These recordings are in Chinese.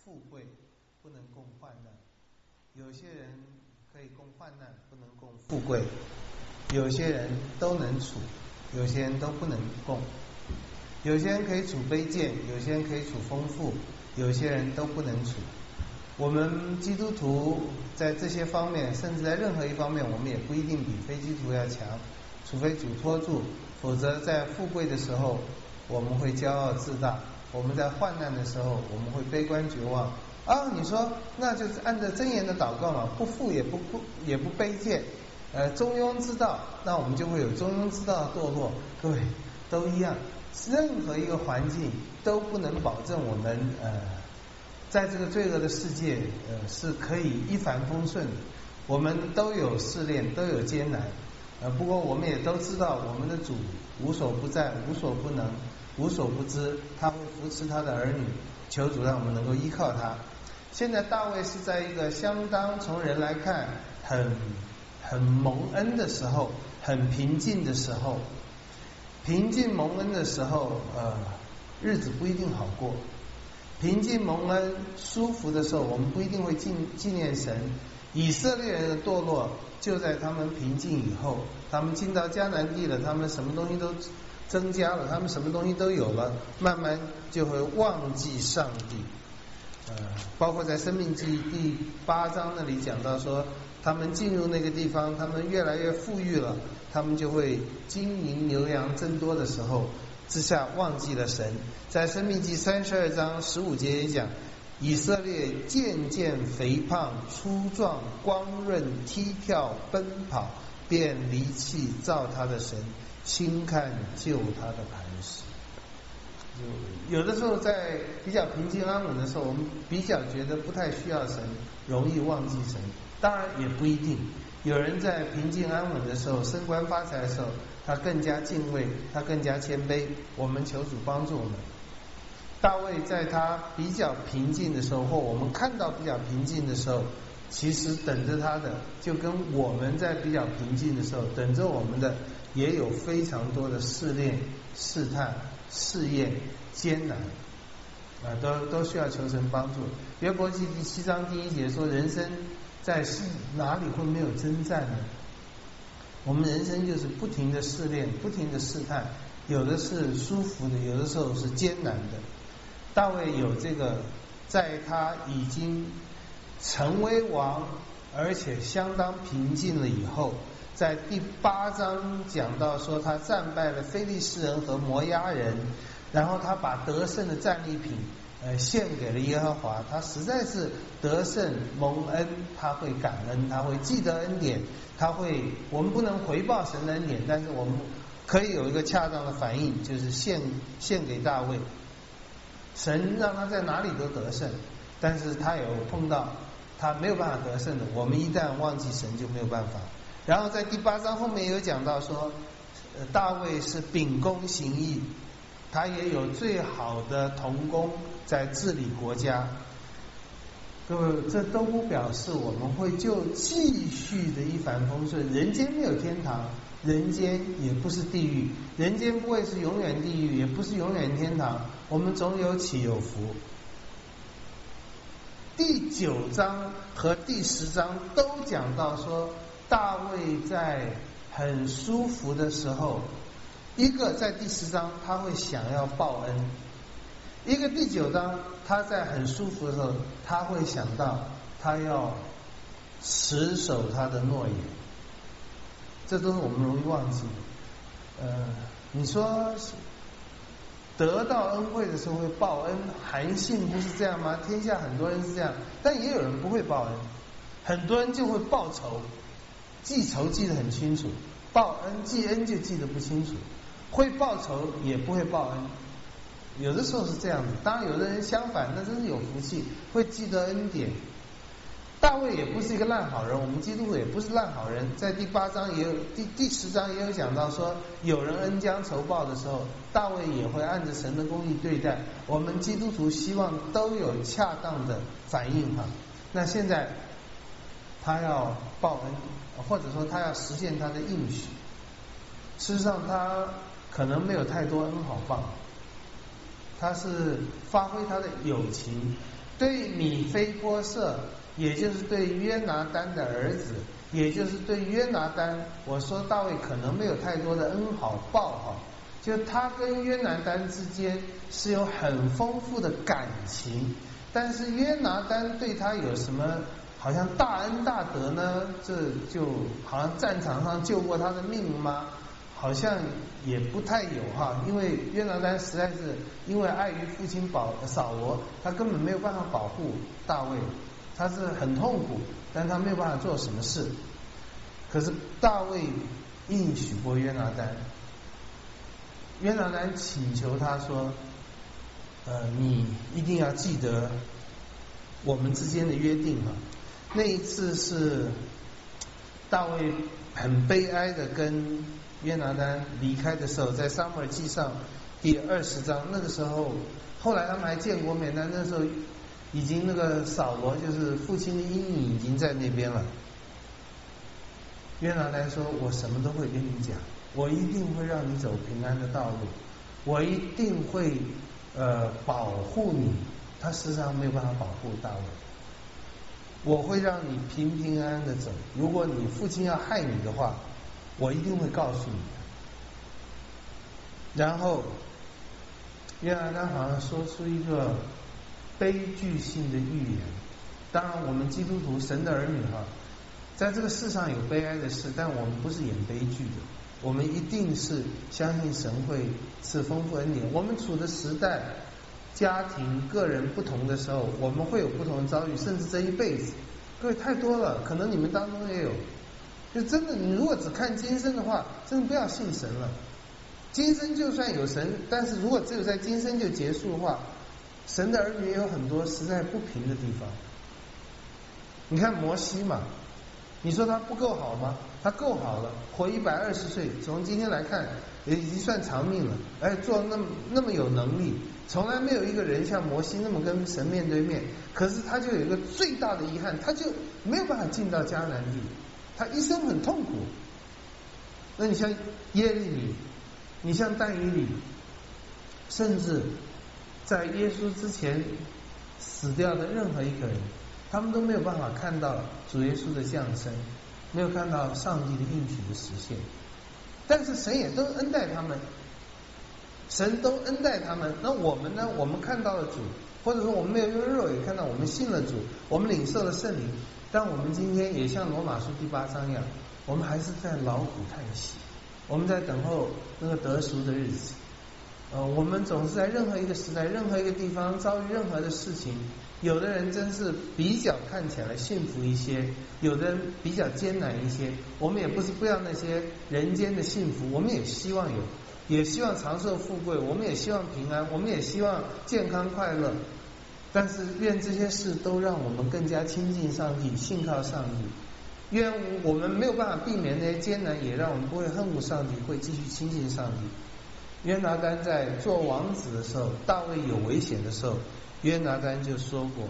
富贵，不能共患难。有些人可以共患难，不能共富贵；有些人都能处，有些人都不能共。有些人可以处卑贱，有些人可以处丰富，有些人都不能处。我们基督徒在这些方面，甚至在任何一方面，我们也不一定比非基督徒要强，除非主托住，否则在富贵的时候我们会骄傲自大，我们在患难的时候我们会悲观绝望。你说那就是按照箴言的祷告嘛，不富也不卑贱，中庸之道，那我们就会有中庸之道的堕落。各位都一样，任何一个环境都不能保证我们在这个罪恶的世界是可以一帆风顺的。我们都有试炼，都有艰难，不过我们也都知道我们的主无所不在，无所不能，无所不知，他会扶持他的儿女，求主让我们能够依靠他。现在大卫是在一个相当从人来看很蒙恩的时候，很平静的时候。平静蒙恩的时候日子不一定好过。平静蒙恩舒服的时候，我们不一定会纪念神。以色列人的堕落就在他们平静以后，他们进到迦南地了，他们什么东西都增加了，他们什么东西都有了，慢慢就会忘记上帝。包括在申命记第8章那里讲到说，他们进入那个地方，他们越来越富裕了，他们就会金银牛羊增多的时候之下忘记了神。在申命记32章15节也讲，以色列渐渐肥胖粗壮光润踢跳奔跑，便离弃造他的神，轻看救他的磐石。有的时候在比较平静安稳的时候，我们比较觉得不太需要神，容易忘记神。当然也不一定，有人在平静安稳的时候，升官发财的时候，他更加敬畏，他更加谦卑。我们求主帮助我们。大卫在他比较平静的时候，或我们看到比较平静的时候，其实等着他的就跟我们在比较平静的时候等着我们的也有非常多的试炼、试探、试验、艰难都需要求神帮助。约伯记第7章第1节说，人生在世哪里会没有征战呢？我们人生就是不停的试炼，不停的试探，有的是舒服的，有的时候是艰难的。大卫有这个，在他已经成为王而且相当平静了以后，在第8章讲到说，他战败了非利士人和摩押人，然后他把得胜的战利品献给了耶和华。他实在是得胜蒙恩，他会感恩，他会记得恩典，我们不能回报神的恩典，但是我们可以有一个恰当的反应，就是献给大卫。神让他在哪里都得胜，但是他有碰到他没有办法得胜的，我们一旦忘记神就没有办法。然后在第8章后面有讲到说，大卫是秉公行义，他也有最好的同工在治理国家。各位，这都不表示我们会就继续的一帆风顺。人间没有天堂，人间也不是地狱，人间不会是永远地狱，也不是永远天堂，我们总有起有伏。第9章和第10章都讲到说，大卫在很舒服的时候，一个在第10章他会想要报恩，一个第9章他在很舒服的时候，他会想到他要持守他的诺言。这都是我们容易忘记。你说得到恩惠的时候会报恩，韩信不是这样吗？天下很多人是这样，但也有人不会报恩。很多人就会报仇，记仇记得很清楚，报恩记恩就记得不清楚，会报仇也不会报恩。有的时候是这样子，当然有的人相反，那真是有福气，会记得恩典。大卫也不是一个烂好人，我们基督徒也不是烂好人。在第8章也有第10章也有讲到说，有人恩将仇报的时候，大卫也会按着神的公义对待。我们基督徒希望都有恰当的反应哈。那现在他要报恩，或者说他要实现他的应许，事实上他可能没有太多恩好报，他是发挥他的友情， 对米非波设，也就是对约拿单的儿子，也就是对约拿单，我说大卫可能没有太多的恩好报哈，就他跟约拿单之间是有很丰富的感情，但是约拿单对他有什么好像大恩大德呢？这就好像战场上救过他的命吗？好像也不太有哈，因为约拿单实在是因为碍于父亲扫罗，他根本没有办法保护大卫，他是很痛苦，但他没有办法做什么事。可是大卫应许过约拿单，约拿单请求他说，你一定要记得我们之间的约定啊。那一次是大卫很悲哀的跟约拿单离开的时候，在撒母耳记上第20章，那个时候后来他们还见过面，但那时候已经那个扫罗就是父亲的阴影已经在那边了。约拿单说，我什么都会跟你讲，我一定会让你走平安的道路，我一定会保护你。他事实上没有办法保护大卫，我会让你平平安安的走，如果你父亲要害你的话，我一定会告诉你的。然后约拿单好像说出一个悲剧性的预言。当然我们基督徒神的儿女哈，在这个世上有悲哀的事，但我们不是演悲剧的，我们一定是相信神会赐丰富恩典。我们处的时代家庭个人不同的时候，我们会有不同的遭遇，甚至这一辈子各位太多了，可能你们当中也有。就真的你如果只看今生的话，真的不要信神了。今生就算有神，但是如果只有在今生就结束的话，神的儿女也有很多实在不平的地方。你看摩西嘛，你说他不够好吗？他够好了，活120岁，从今天来看也已经算长命了，而且做那么有能力，从来没有一个人像摩西那么跟神面对面。可是他就有一个最大的遗憾，他就没有办法进到迦南地，他一生很痛苦。那你像耶利米，你像但以理，甚至在耶稣之前死掉的任何一个人，他们都没有办法看到主耶稣的降生，没有看到上帝的应许的实现。但是神也都恩待他们，神都恩待他们。那我们呢？我们看到了主，或者说我们没有用肉眼看到，我们信了主，我们领受了圣灵，但我们今天也像罗马书第8章一样，我们还是在劳苦叹息，我们在等候那个得赎的日子。我们总是在任何一个时代、任何一个地方遭遇任何的事情，有的人真是比较看起来幸福一些，有的人比较艰难一些。我们也不是不要那些人间的幸福，我们也希望有，也希望长寿富贵，我们也希望平安，我们也希望健康快乐。但是愿这些事都让我们更加亲近上帝，信靠上帝。愿我们没有办法避免那些艰难，也让我们不会恨恶上帝，会继续亲近上帝。约拿单在做王子的时候，大卫有危险的时候，约拿单就说过，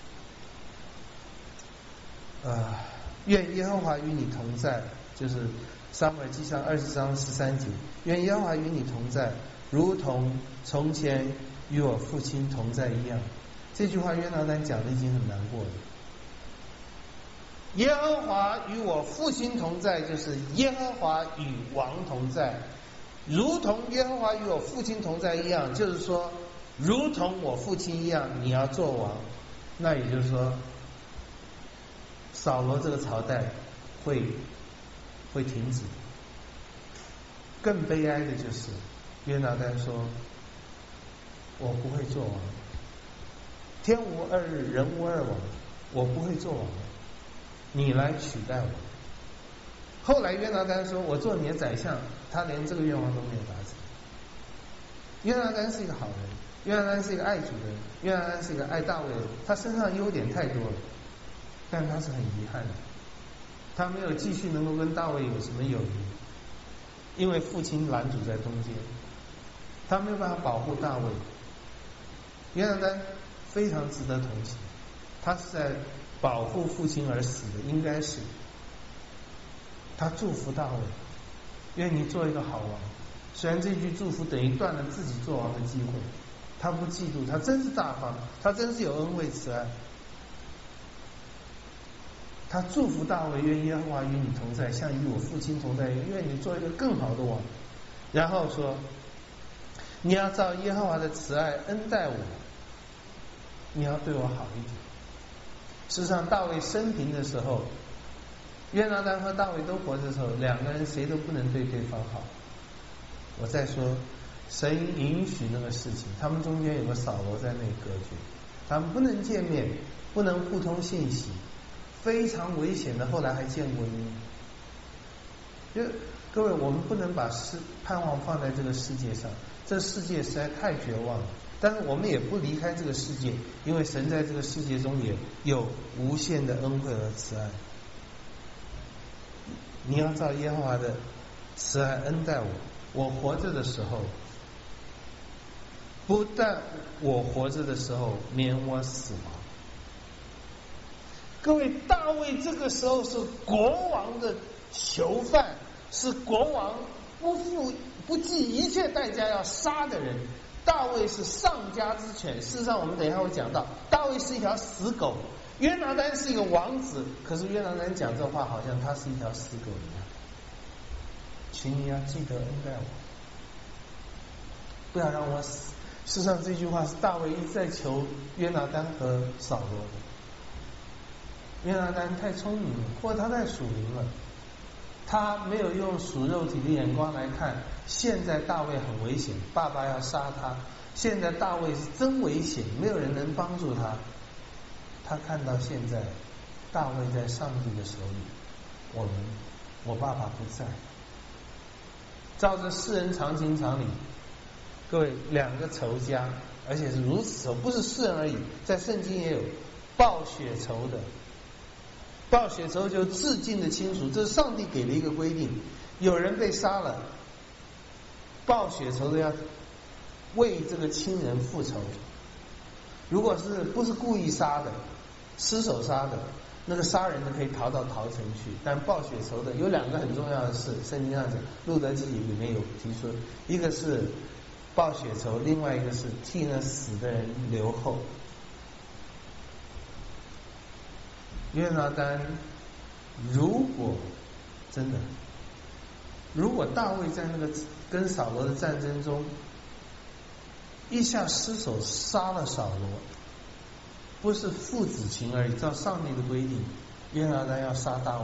愿耶和华与你同在，就是撒母耳记上20章13节，愿耶和华与你同在，如同从前与我父亲同在一样。这句话约拿单讲的已经很难过了。耶和华与我父亲同在，就是耶和华与王同在，如同耶和华与我父亲同在一样，就是说如同我父亲一样你要做王。那也就是说扫罗这个朝代会停止。更悲哀的就是约拿单说，我不会做王，天无二日人无二王，我不会做王，你来取代我。后来约拿单说，我做你的宰相，他连这个愿望都没有达成。约拿单是一个好人，约拿单是一个爱主的人，约拿单是一个爱大卫的人，他身上优点太多了，但他是很遗憾的，他没有继续能够跟大卫有什么友谊，因为父亲拦阻在中间，他没有办法保护大卫。约拿单非常值得同情，他是在保护父亲而死的，应该是他祝福大卫，愿你做一个好王。虽然这句祝福等于断了自己做王的机会， 他不嫉妒，他真是大方，他真是有恩惠慈爱。他祝福大卫，愿耶和华与你同在，像与我父亲同在，愿你做一个更好的王。然后说，你要照耶和华的慈爱恩待我，你要对我好一点。事实上，大卫生平的时候，约拿单和大卫都活着的时候，两个人谁都不能对对方好。我再说，神允许那个事情，他们中间有个扫罗在那里隔绝，他们不能见面，不能互通信息，非常危险的。后来还见过面。就各位，我们不能把盼望放在这个世界上，这世界实在太绝望了。但是我们也不离开这个世界，因为神在这个世界中也有无限的恩惠和慈爱。你要照耶和华的慈爱恩待我，我活着的时候，不但我活着的时候免我死亡。各位，大卫这个时候是国王的囚犯，是国王不计一切代价要杀的人。大卫是上家之犬，事实上我们等一下会讲到，大卫是一条死狗，约拿单是一个王子，可是约拿单讲这话好像他是一条死狗一样。请你要记得恩待我，不要让我死。事实上这句话是大卫一直在求约拿单和扫罗的。约拿单太聪明了，或者他太属灵了，他没有用属肉体的眼光来看，现在大卫很危险，爸爸要杀他，现在大卫是真危险，没有人能帮助他。他看到现在大卫在上帝的手里，我爸爸不在。照着世人常情常理，各位，两个仇家，而且是如此仇，不是世人而已，在圣经也有报血仇的。报血仇就至近的亲属，这是上帝给的一个规定。有人被杀了，报血仇的要为这个亲人复仇。如果是不是故意杀的，失手杀的，那个杀人的可以逃到逃城去，但报血仇的有两个很重要的事，圣经上讲，路德记里面有提出，一个是报血仇，另外一个是替那死的人留后。约拿单如果大卫在那个跟扫罗的战争中一下失手杀了扫罗，不是父子情而已，照上帝的规定，约拿单要杀大卫。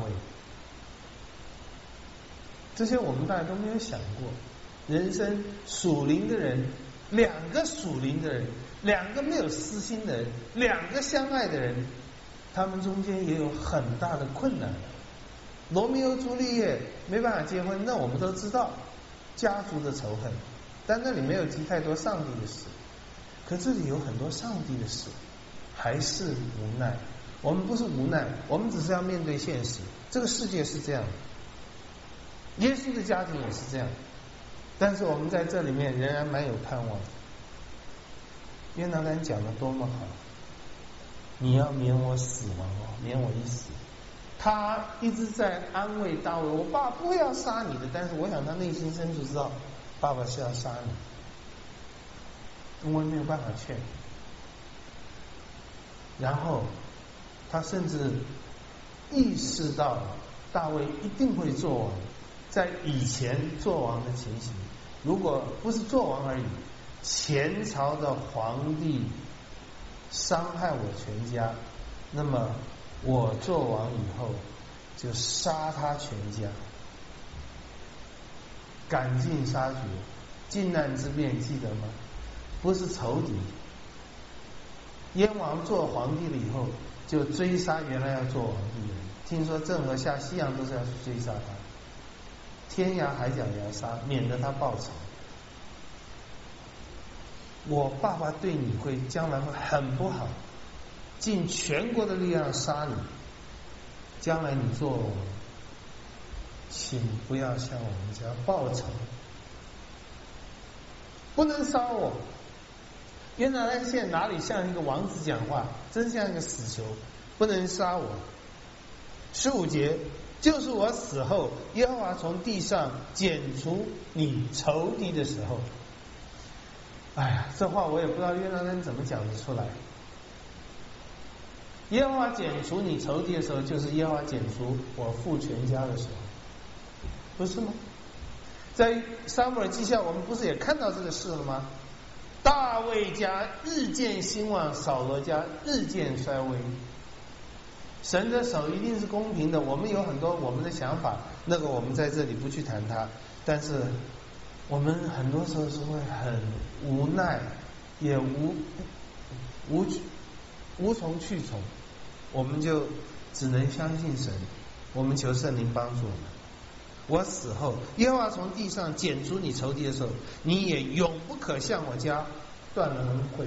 这些我们大家都没有想过。人生属灵的人，两个属灵的人，两个没有私心的人，两个相爱的人，他们中间也有很大的困难。罗密欧朱丽叶没办法结婚，那我们都知道家族的仇恨，但那里没有提太多上帝的事。可这里有很多上帝的事，还是无奈。我们不是无奈，我们只是要面对现实。这个世界是这样，耶稣的家庭也是这样，但是我们在这里面仍然蛮有盼望。约拿单讲得多么好，你要免我死亡哦，免我一死。他一直在安慰大卫，我爸不会要杀你的，但是我想他内心深处知道爸爸是要杀你，我也没有办法劝。然后他甚至意识到大卫一定会做王，在以前做王的情形，如果不是做王而已，前朝的皇帝伤害我全家，那么我做王以后就杀他全家，赶尽杀绝。靖难之变记得吗？不是仇敌，燕王做皇帝了以后就追杀原来要做皇帝的人，听说郑和下西洋都是要去追杀他，天涯海角也要杀，免得他报仇。我爸爸对你会将来会很不好，尽全国的力量杀你，将来你做我，请不要向我们家报仇，不能杀我。约拿单现在哪里像一个王子讲话，真像一个死囚，不能杀我。15节，就是我死后，耶和华从地上剪除你仇敌的时候。 哎呀，这话我也不知道约拿单怎么讲得出来。耶和华剪除你仇敌的时候，就是耶和华剪除我父全家的时候，不是吗？在撒母耳记下，我们不是也看到这个事了吗？大卫家日渐兴旺，扫罗家日渐衰微。神的手一定是公平的，我们有很多我们的想法，那个我们在这里不去谈它，但是我们很多时候是会很无奈，也无从去从，我们就只能相信神，我们求圣灵帮助我们。我死后，耶和华从地上剪除你仇敌的时候，你也永不可向我家断了恩惠。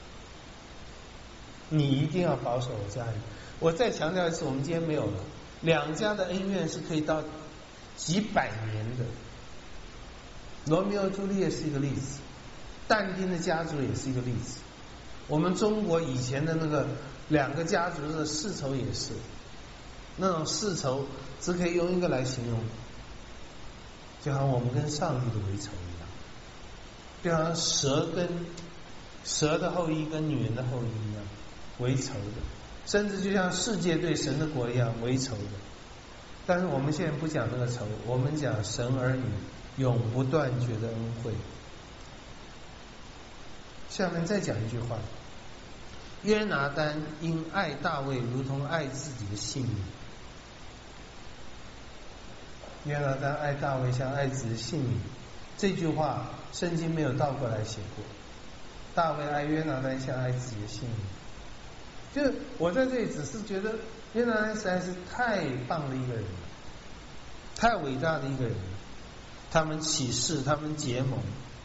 你一定要保守我家人。我再强调一次，我们今天没有了，两家的恩怨是可以到几百年的。罗密欧朱丽叶是一个例子，但丁的家族也是一个例子。我们中国以前的那个两个家族的世仇也是，那种世仇只可以用一个来形容，就好像我们跟上帝的为仇一样，就好像蛇的后裔跟女人的后裔一样为仇的，甚至就像世界对神的国一样为仇的。但是我们现在不讲那个仇，我们讲神儿女永不断绝的恩惠。下面再讲一句话，约拿单因爱大卫如同爱自己的性命。约拿单爱大卫像爱自己的性命，这句话圣经没有倒过来写过。大卫爱约拿单像爱自己的性命，就是我在这里只是觉得约拿单实在是太棒的一个人了，太伟大的一个人了。他们起誓，他们结盟，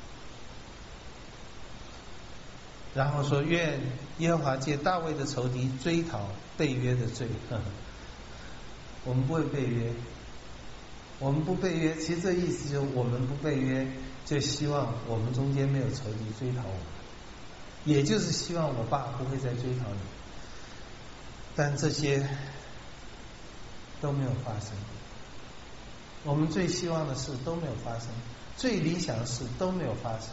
然后说愿耶和华借大卫的仇敌追讨背约的罪。我们不会背约，我们不背约，其实这意思就是我们不背约，就希望我们中间没有仇敌追讨我们，也就是希望我爸不会再追讨你。但这些都没有发生，我们最希望的事都没有发生，最理想的事都没有发生。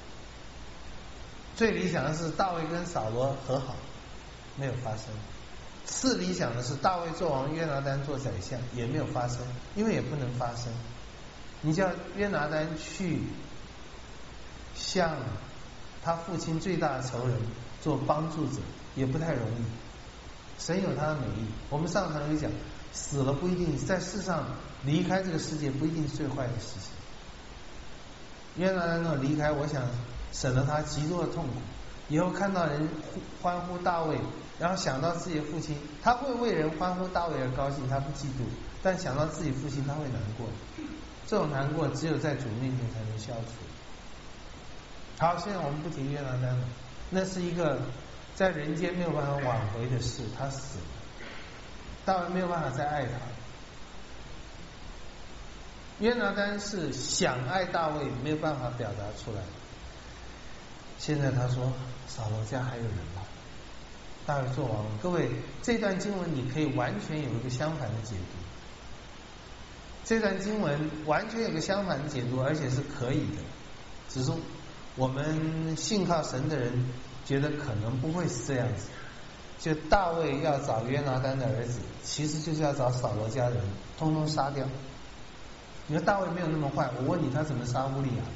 最理想的是大卫跟扫罗和好，没有发生。次理想的是大卫做王，约拿单做宰相，也没有发生，因为也不能发生。你叫约拿单去向他父亲最大的仇人做帮助者，也不太容易。神有他的美意，我们上堂有讲，死了不一定，在世上离开这个世界不一定是最坏的事情。约拿单那离开，我想省了他极多的痛苦。以后看到人欢呼大卫，然后想到自己的父亲，他会为人欢呼大卫而高兴，他不嫉妒，但想到自己父亲他会难过，这种难过只有在主面前才能消除。好，现在我们不提约拿单了，那是一个在人间没有办法挽回的事，他死了，大卫没有办法再爱他。约拿单是想爱大卫，没有办法表达出来。现在他说扫罗家还有人吗？大卫做王，各位这段经文你可以完全有一个相反的解读，这段经文完全有个相反的解读，而且是可以的，只是我们信靠神的人觉得可能不会是这样子。就大卫要找约拿单的儿子，其实就是要找扫罗家人，通通杀掉。你说大卫没有那么坏，我问你他怎么杀乌利亚？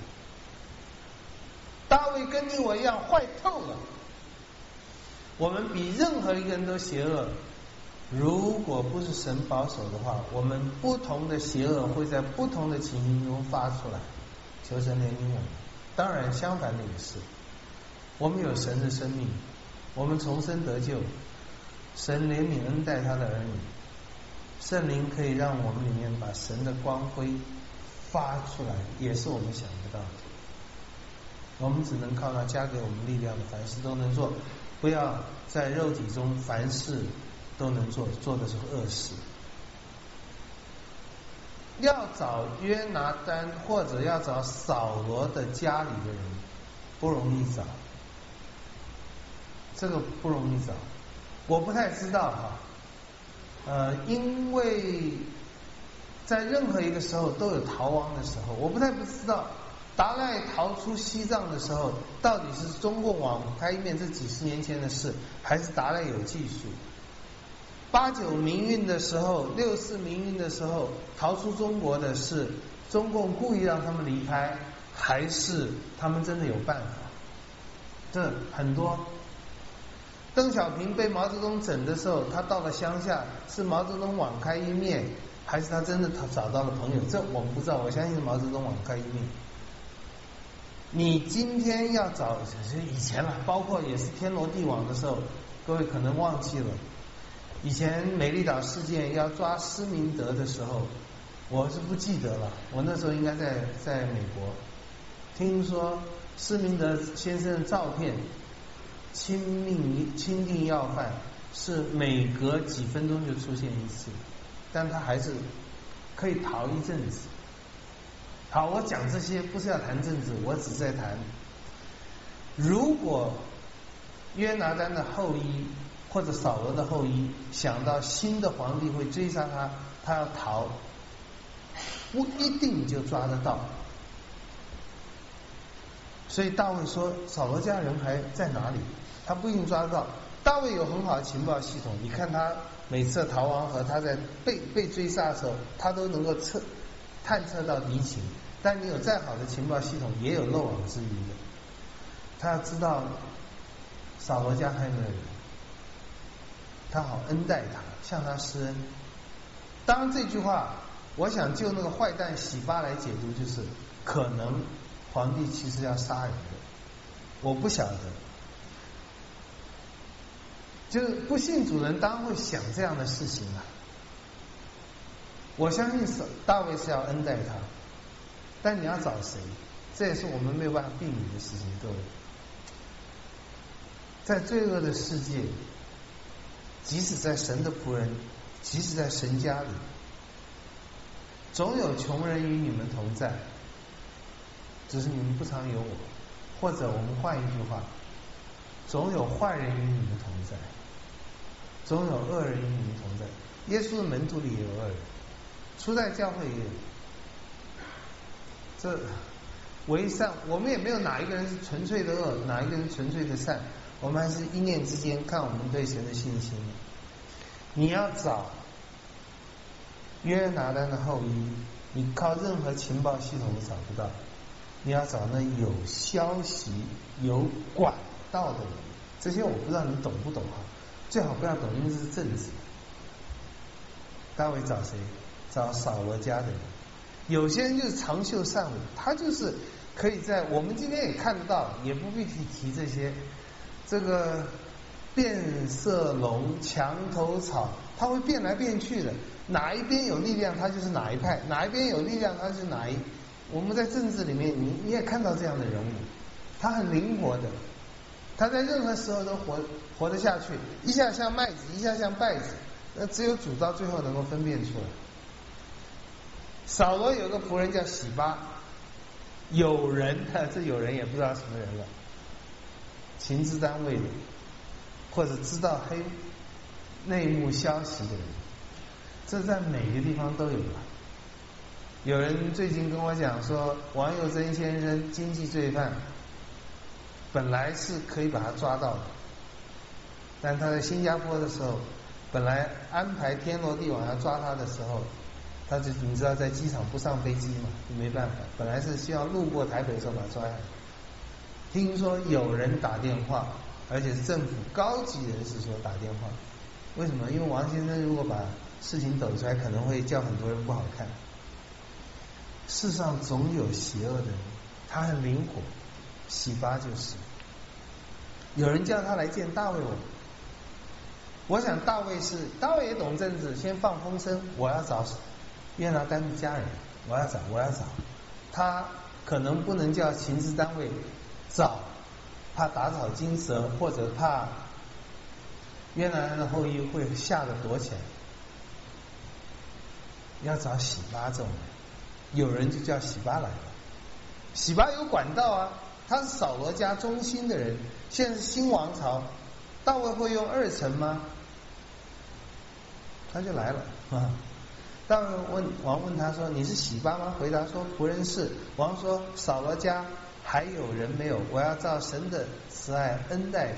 大卫跟你我一样坏透了，我们比任何一个人都邪恶。如果不是神保守的话，我们不同的邪恶会在不同的情形中发出来。求神怜悯我们。当然相反的也是，我们有神的生命，我们重生得救，神怜悯恩待他的儿女，圣灵可以让我们里面把神的光辉发出来，也是我们想不到的。我们只能靠他加给我们力量的，凡事都能做，不要在肉体中凡事都能做，做的是恶事。要找约拿单或者要找扫罗的家里的人不容易找，这个不容易找。我不太知道因为在任何一个时候都有逃亡的时候，我不知道达赖逃出西藏的时候，到底是中共网开一面这几十年前的事，还是达赖有技术？89民运的时候，64民运的时候，逃出中国的是中共故意让他们离开，还是他们真的有办法？这很多。邓小平被毛泽东整的时候，他到了乡下，是毛泽东网开一面，还是他真的找到了朋友？这我们不知道，我相信是毛泽东网开一面。你今天要找以前了，包括也是天罗地网的时候，各位可能忘记了，以前美丽岛事件要抓施明德的时候，我是不记得了，我那时候应该在美国，听说施明德先生的照片，钦定要犯是每隔几分钟就出现一次，但他还是可以逃一阵子。好，我讲这些不是要谈政治，我只是在谈，如果约拿丹的后裔或者扫罗的后裔想到新的皇帝会追杀他，他要逃，不一定就抓得到。所以大卫说扫罗家人还在哪里，他不一定抓得到。大卫有很好的情报系统，你看他每次逃亡和他在被追杀的时候，他都能够探测到敌情。但你有再好的情报系统，也有漏网之鱼的。他要知道扫罗家还有没有人，他好恩待他，向他施恩。当然这句话，我想就那个坏蛋洗巴来解读，就是可能皇帝其实要杀人的，我不晓得。就是不信主人当然会想这样的事情啊。我相信大卫是要恩待他，但你要找谁？这也是我们没有办法避免的事情，各位。在罪恶的世界，即使在神的仆人，即使在神家里，总有穷人与你们同在，只是你们不常有我。或者我们换一句话，总有坏人与你们同在，总有恶人与你们同在。耶稣的门徒里也有恶人，初代教会也有。这为善，我们也没有哪一个人是纯粹的恶，哪一个人是纯粹的善，我们还是一念之间看我们对神的信心。你要找约拿单的后裔，你靠任何情报系统都找不到，你要找那有消息有管道的人。这些我不知道你懂不懂啊，最好不要懂，因为这是政治。大卫找谁？找扫罗家的人。有些人就是长袖善舞，他就是可以在我们今天也看得到，也不必提这些，这个变色龙、墙头草，他会变来变去的，哪一边有力量他就是哪一派，哪一边有力量他是哪一。我们在政治里面你也看到这样的人物，他很灵活的，他在任何时候都活得下去，一下像麦子，一下像稗子，那只有主到最后能够分辨出来。扫罗有个仆人叫洗巴，有人这有人也不知道什么人了，情治单位的，或者知道黑内幕消息的人，这在每个地方都有了。有人最近跟我讲说，王佑珍先生经济罪犯，本来是可以把他抓到的，但他在新加坡的时候，本来安排天罗地网要抓他的时候，他就你知道在机场不上飞机嘛，就没办法，本来是希望路过台北的时候把他抓下来。听说有人打电话，而且是政府高级人士说打电话，为什么？因为王先生如果把事情抖出来，可能会叫很多人不好看。世上总有邪恶的人，他很灵活，洗巴就是。有人叫他来见大卫王，我想大卫也懂政治，先放风声，我要找约拿单的家人，我要找，他可能不能叫情治单位找，怕打草惊蛇，或者怕约拿单的后裔会吓得躲起来，要找洗巴这种人。有人就叫洗巴来了，洗巴有管道啊，他是扫罗家中心的人，现在是新王朝，大卫会用二臣吗？他就来了啊！ 大卫王问他说：“你是洗巴吗？”回答说：“仆人是。”王说：“扫罗家还有人没有？我要照神的慈爱恩待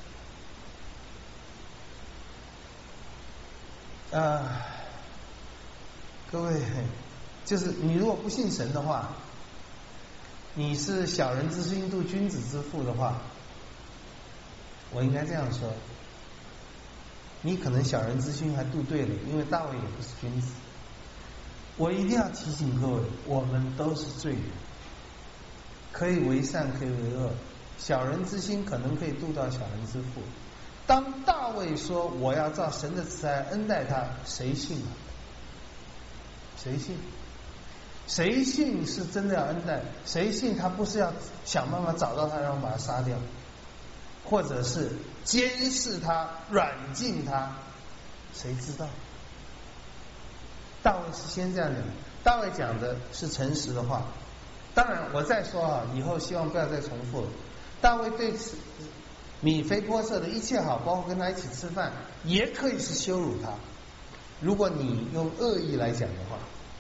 他。”各位，就是你如果不信神的话，你是小人之心度君子之腹的话，我应该这样说，你可能小人之心还度对了，因为大卫也不是君子。我一定要提醒各位，我们都是罪人，可以为善，可以为恶，小人之心可能可以度到小人之腹。当大卫说我要照神的慈爱恩待他，谁信啊？谁信？谁信是真的要恩待？谁信他不是要想办法找到他，然后把他杀掉，或者是监视他、软禁他？谁知道？大卫是先这样讲，大卫讲的是诚实的话。当然，我再说啊，以后希望不要再重复了。大卫对米非波设的一切好，包括跟他一起吃饭，也可以是羞辱他。如果你用恶意来讲的话，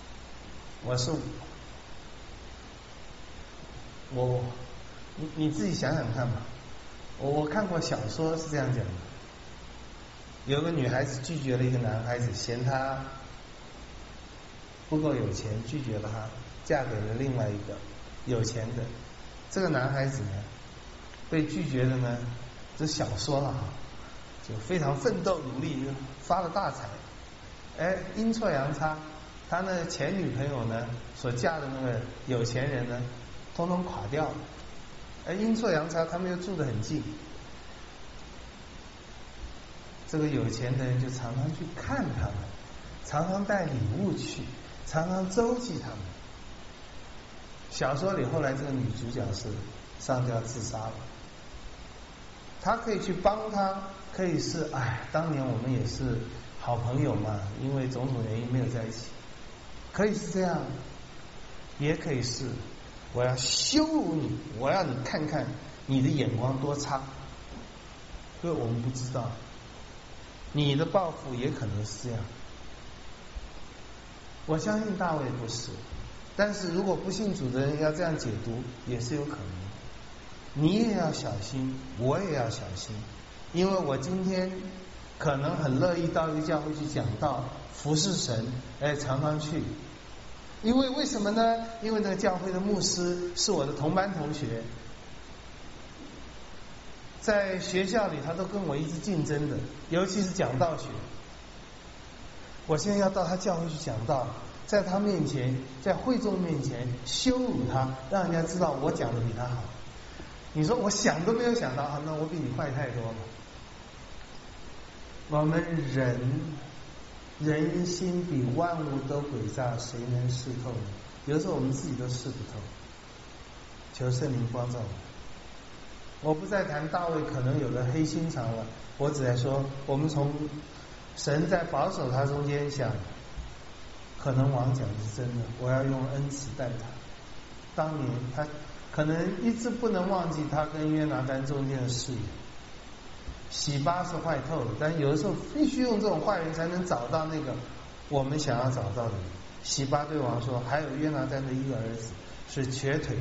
你自己想想看吧。我看过小说是这样讲的：有个女孩子拒绝了一个男孩子，嫌他不够有钱，拒绝了他，嫁给了另外一个有钱的。这个男孩子呢，被拒绝的呢，这小说了哈，就非常奋斗努力，发了大财。阴错阳差，他呢前女朋友呢所嫁的那个有钱人呢，通通垮掉了。阴错阳差，他们又住得很近。这个有钱的人就常常去看他们，常常带礼物去，常常周济他们。小说里后来这个女主角是上吊自杀了。他可以去帮他，可以是当年我们也是好朋友嘛，因为种种原因没有在一起，可以是这样，也可以是我要羞辱你，我要你看看你的眼光多差。因为我们不知道，你的报复也可能是这样。我相信大卫不是，但是如果不信主的人要这样解读，也是有可能的。你也要小心，我也要小心，因为我今天可能很乐意到一个教会去讲道，服侍神，常常去。因为为什么呢？因为那个教会的牧师是我的同班同学，在学校里他都跟我一直竞争的，尤其是讲道学。我现在要到他教会去讲道，在他面前，在会众面前羞辱他，让人家知道我讲的比他好。你说我想都没有想到，那我比你坏太多了。我们人心比万物都诡诈，谁能识透呢？有时候我们自己都识不透。求圣灵光照我不再谈大卫可能有的黑心肠了，我只在说我们从神在保守他中间想，可能王讲的是真的，我要用恩慈待他。当年他可能一直不能忘记他跟约拿单中间的誓言。洗巴是坏透了，但有的时候必须用这种坏人才能找到那个我们想要找到的人。洗巴对王说，还有约拿单的一个儿子是瘸腿的。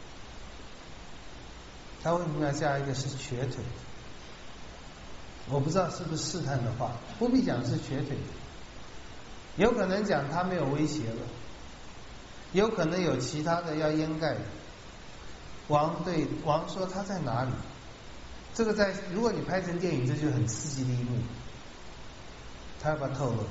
他为什么要加一个是瘸腿的？我不知道是不是试探的话，不必讲是瘸腿的，有可能讲他没有威胁了，有可能有其他的要掩盖的。王说他在哪里？这个如果你拍成电影，这就很刺激的一幕。他要不要透露？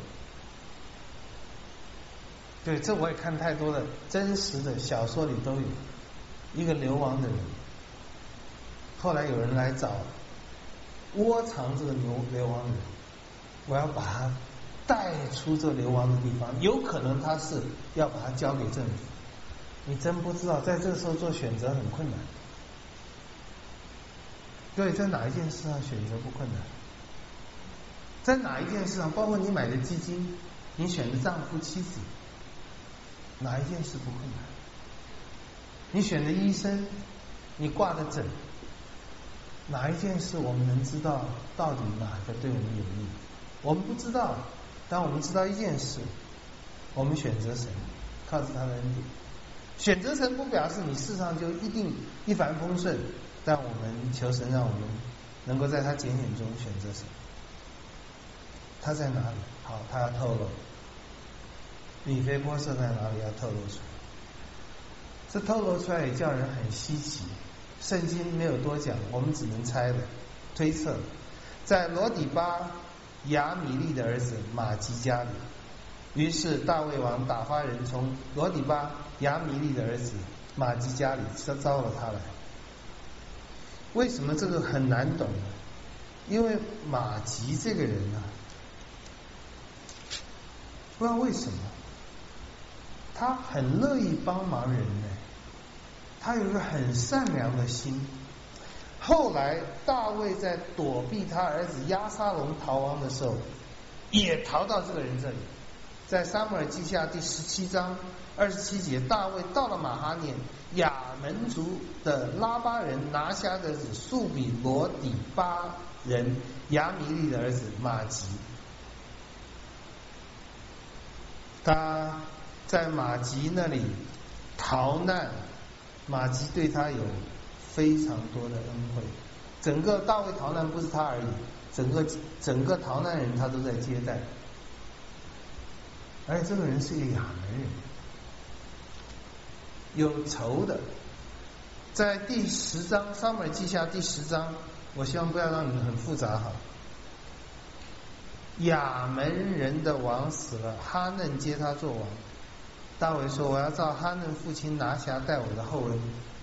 对，这我也看太多的真实的小说里都有。一个流亡的人，后来有人来找窝藏这个流亡人，我要把他带出这流亡的地方，有可能他是要把他交给政府。你真不知道，在这个时候做选择很困难。对，在哪一件事上选择不困难？在哪一件事上，包括你买的基金，你选的丈夫妻子，哪一件事不困难？你选的医生，你挂的诊，哪一件事我们能知道到底哪个对我们有利？我们不知道，但我们知道一件事， 我们选择神，靠着他的恩典。选择神不表示你世上就一定一帆风顺，但我们求神让我们能够在他拣选中选择神。他在哪里？好，他要透露。米非波设在哪里要透露出来？这透露出来也叫人很稀奇。圣经没有多讲，我们只能猜了，推测。在罗底巴亚米利的儿子马吉家里，于是大卫王打发人从罗底巴亚米利的儿子马吉家里招了他来。为什么这个很难懂呢？因为马吉这个人啊，不知道为什么他很乐意帮忙人呢，他有一个很善良的心。后来大卫在躲避他儿子押沙龙逃亡的时候，也逃到这个人这里。在撒母耳记下第17章27节，大卫到了马哈念，亚门族的拉巴人拿辖的儿子素比罗底巴人亚米利的儿子马吉，他在马吉那里逃难，马吉对他有非常多的恩惠。整个大卫逃难不是他而已，整个逃难人他都在接待。而且这个人是一个亚门人，有仇的。在第10章撒母耳记下第10章，我希望不要让你们很复杂哈。亚门人的王死了，哈嫩接他做王。大卫说：“我要照哈嫩父亲拿辖待我的后恩。”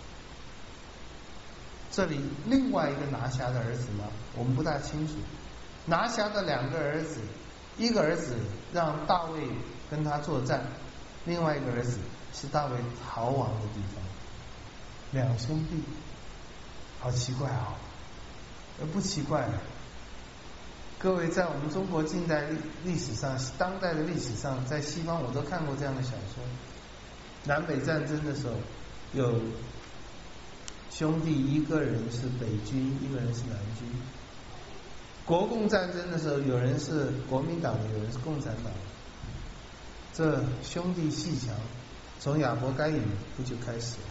这里另外一个拿辖的儿子吗？我们不大清楚。拿辖的2个儿子，一个儿子让大卫跟他作战，另外一个儿子是大卫逃亡的地方。2兄弟，好奇怪啊！不奇怪。各位在我们中国近代历史上、当代的历史上，在西方我都看过这样的小说。南北战争的时候，有兄弟，一个人是北军，一个人是南军。国共战争的时候，有人是国民党的，有人是共产党的。这兄弟阋墙从亚伯该隐不就开始了？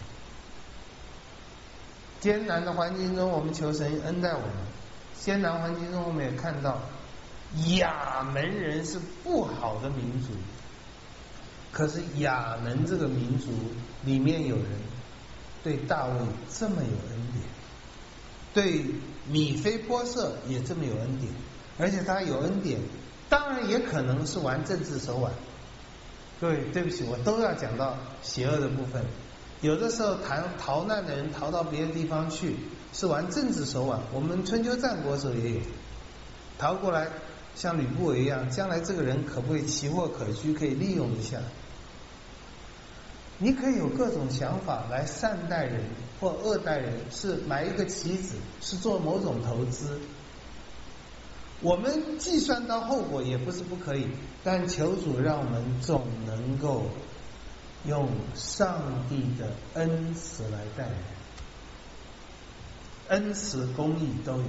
艰难的环境中，我们求神恩待我们。艰难环境中，我们也看到亚门人是不好的民族，可是亚门这个民族里面有人对大卫这么有恩典，对米非波设也这么有恩典，而且他有恩典，当然也可能是玩政治手腕。各位，对不起，我都要讲到邪恶的部分。有的时候逃难的人逃到别的地方去，是玩政治手腕。我们春秋战国的时候也有逃过来，像吕不韦一样，将来这个人可不可以奇货可居，可以利用一下。你可以有各种想法来善待人或恶待人，是买一个棋子，是做某种投资。我们计算到后果也不是不可以，但求主让我们总能够用上帝的恩慈来待人，恩慈公义都有。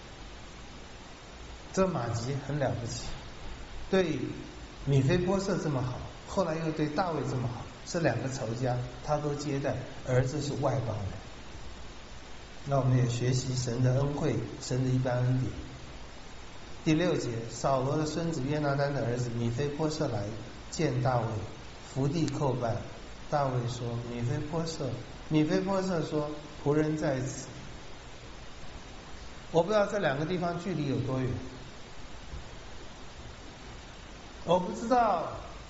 这马吉很了不起，对米非波设这么好，后来又对大卫这么好，这2个仇家他都接待，儿子是外邦人。那我们也学习神的恩惠，神的一般恩典。第6节，扫罗的孙子约拿单的儿子米非波设来见大卫，伏地叩拜。大卫说：“米非波设。”米非波设说：“仆人在此。”我不知道这2个地方距离有多远，我不知道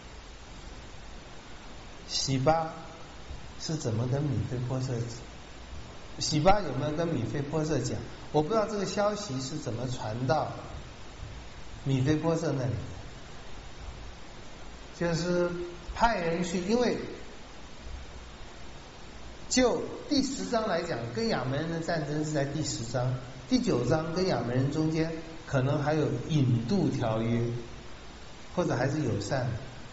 洗巴是怎么跟米非波设讲，洗巴有没有跟米非波设讲？我不知道这个消息是怎么传到米非波设那里，就是派人去，因为就第10章来讲，跟亚门人的战争是在第10章，第9章跟亚门人中间可能还有引渡条约，或者还是友善的。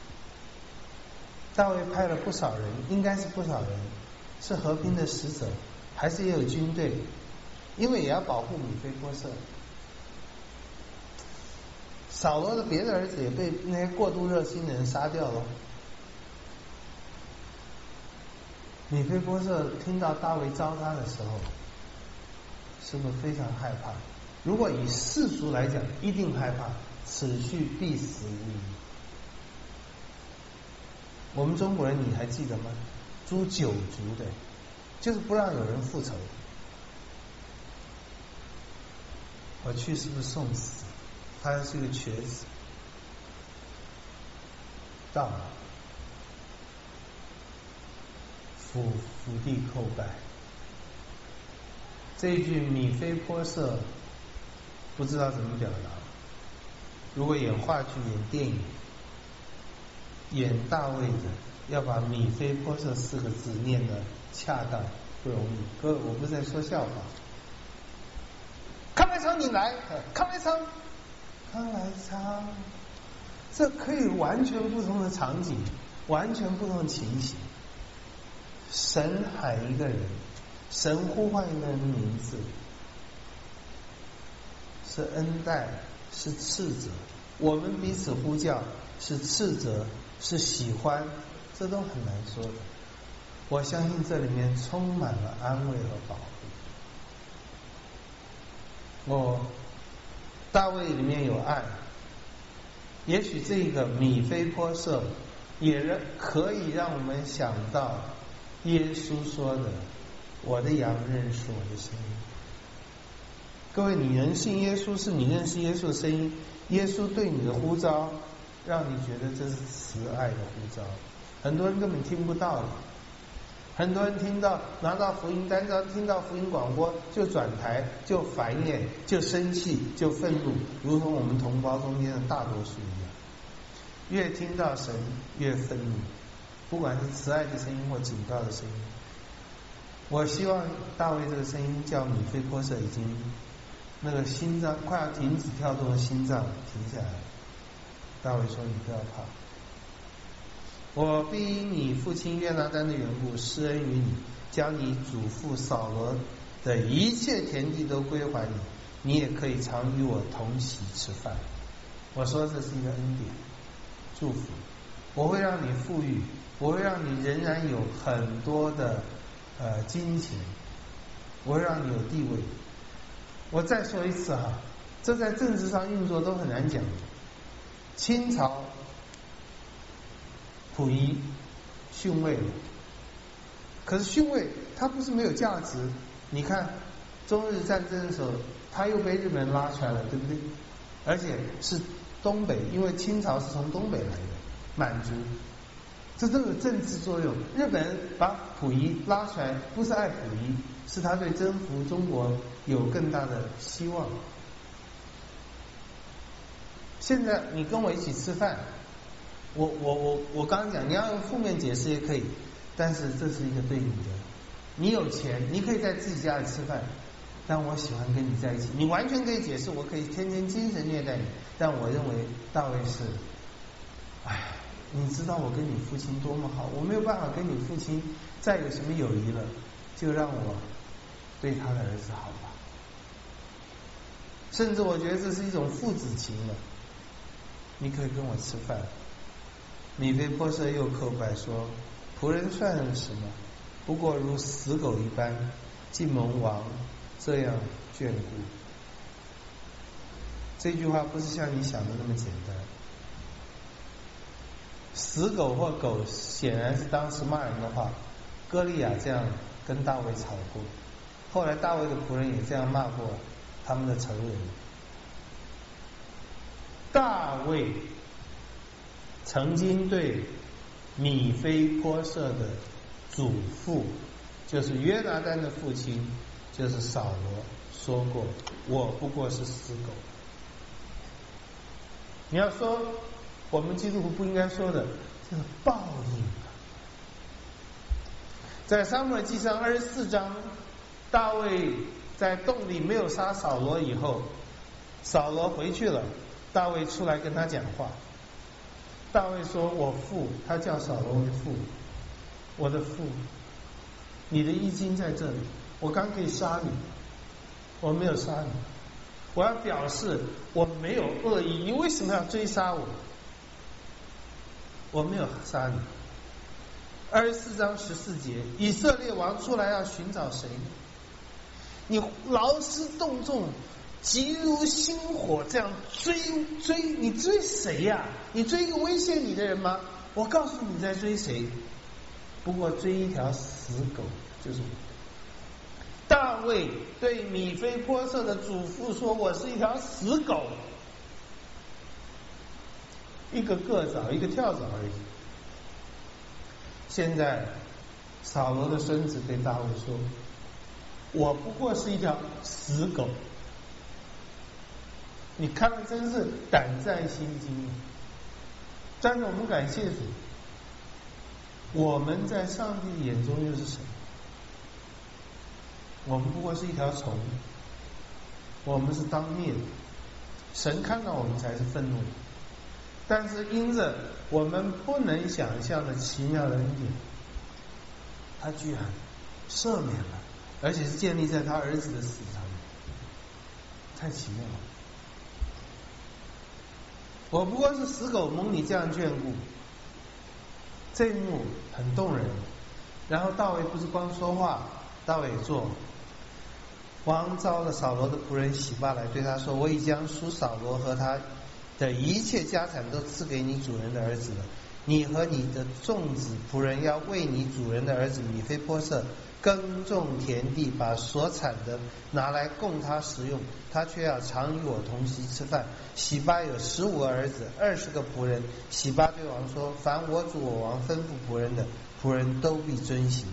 大卫派了不少人，应该是不少人，是和平的使者，还是也有军队，因为也要保护米非波设。扫罗的别的儿子也被那些过度热心的人杀掉了， 米非波设听到大卫招他的时候，是不是非常害怕？如果以世俗来讲，一定害怕，此去必死无疑。我们中国人你还记得吗？诛九族的，就是不让有人复仇。我去是不是送死？他是个瘸子，到了，伏地叩拜。这一句米非波设不知道怎么表达。如果演话剧、演电影、演大卫的，要把米非波设4个字念得恰当不容易。各位，我不是在说笑话。康来昌，你来，康来昌，康来昌，这可以完全不同的场景，完全不同的情形。神喊一个人，神呼唤一个人的名字，是恩待，是斥责。我们彼此呼叫，是斥责，是喜欢，这都很难说的。我相信这里面充满了安慰和保护。大卫里面有爱，也许这个米非波设也可以让我们想到耶稣说的：“我的羊认识我的声音。”各位，你能信耶稣，是你认识耶稣的声音。耶稣对你的呼召，让你觉得这是慈爱的呼召。很多人根本听不到的，很多人听到拿到福音单张，听到福音广播就转台，就繁衍，就生气，就愤怒，如同我们同胞中间的大多数一样。越听到神越愤怒，不管是慈爱的声音或警告的声音。我希望大卫这个声音叫米非波设已经那个心脏快要停止跳动的心脏停下来。大卫说：“你不要怕，我必因你父亲约拿单的缘故施恩于你，将你祖父扫罗的一切田地都归还你，你也可以常与我同席吃饭。”我说这是一个恩典祝福，我会让你富裕，我会让你仍然有很多的金钱，我会让你有地位。我再说一次哈，这在政治上运作都很难讲。清朝溥仪逊位了，可是逊位他不是没有价值。你看中日战争的时候，他又被日本人拉出来了，对不对？而且是东北，因为清朝是从东北来的满族，这都有政治作用。日本人把溥仪拉出来，不是爱溥仪，是他对征服中国有更大的希望。现在你跟我一起吃饭，我刚刚讲，你要用负面解释也可以，但是这是一个对你的。你有钱，你可以在自己家里吃饭，但我喜欢跟你在一起。你完全可以解释，我可以天天精神虐待你，但我认为大卫是，你知道我跟你父亲多么好，我没有办法跟你父亲再有什么友谊了，就让我对他的儿子好吧。甚至我觉得这是一种父子情了。你可以跟我吃饭。米非波设又叩拜说：“仆人算什么？不过如死狗一般，竟蒙王这样眷顾。”这句话不是像你想的那么简单。死狗或狗显然是当时骂人的话。歌利亚这样跟大卫吵过，后来大卫的仆人也这样骂过他们的仇人。大卫曾经对米非波设的祖父，就是约拿单的父亲，就是扫罗说过：“我不过是死狗。”你要说我们基督徒不应该说的，这是报应啊！在撒母耳记上24章，大卫在洞里没有杀扫罗以后，扫罗回去了，大卫出来跟他讲话。大卫说：“我父，他叫扫罗为父，我的父，你的衣襟在这里，我刚可以杀你，我没有杀你，我要表示我没有恶意，你为什么要追杀我？我没有杀你。” 24章14节，以色列王出来要寻找谁呢？你劳师动众，急如星火，这样追，你追谁呀？你追一个威胁你的人吗？我告诉你在追谁，不过追一条死狗，就是我。大卫对米非波设的祖父说：“我是一条死狗，一个个蚤，一个跳蚤而已。”现在扫罗的孙子对大卫说：“我不过是一条死狗。”你看了真是胆战心惊。但是我们感谢主，我们在上帝眼中又是什么？我们不过是一条虫，我们是当灭的。神看到我们才是愤怒的，但是因着我们不能想象的奇妙的恩典，他居然赦免了，而且是建立在他儿子的死上面，太奇妙了。我不过是死狗蒙你这样眷顾，这一幕很动人。然后大卫不是光说话，大卫也做。王召了扫罗的仆人洗巴来，对他说：“我已将属扫罗和他的一切家产都赐给你主人的儿子了。你和你的众子仆人要为你主人的儿子米非波设耕种田地，把所产的拿来供他食用，他却要常与我同席吃饭。”洗巴有15个儿子，20个仆人。洗巴对王说：“凡我主我王吩咐仆人的，仆人都必遵行。”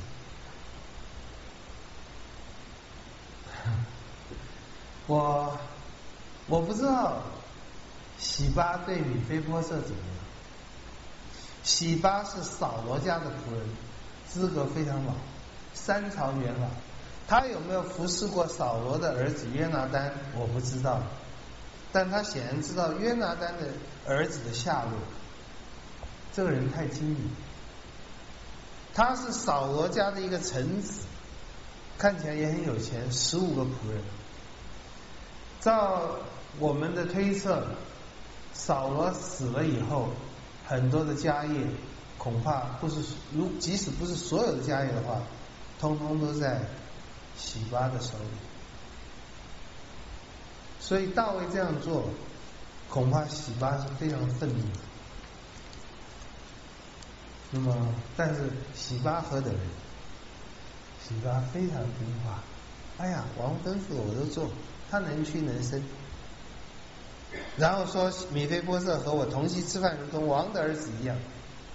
我不知道洗巴对米非波设怎么样。洗巴是扫罗家的仆人，资格非常老，3朝元老。他有没有服侍过扫罗的儿子约拿单，我不知道，但他显然知道约拿单的儿子的下落。这个人太精明，他是扫罗家的一个臣子，看起来也很有钱，15个仆人。照我们的推测，扫罗死了以后，很多的家业恐怕不是，即使不是所有的家业的话，通通都在洗巴的手里。所以大卫这样做，恐怕洗巴是非常愤怒的。那么，但是洗巴何等人？洗巴非常听话，哎呀，王吩咐我都做，他能屈能伸。然后说米非波设和我同席吃饭，如同王的儿子一样。